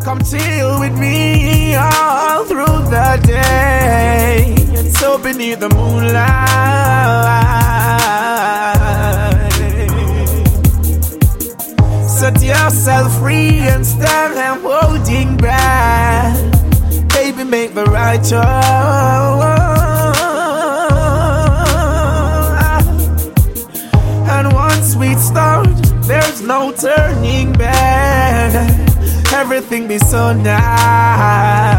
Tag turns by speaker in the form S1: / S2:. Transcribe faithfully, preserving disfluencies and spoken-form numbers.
S1: Come chill with me all through the day, and so beneath the moonlight, set yourself free and stop and holding back. Baby, make the right choice. And once we start, there's no turning back. Everything be so nice.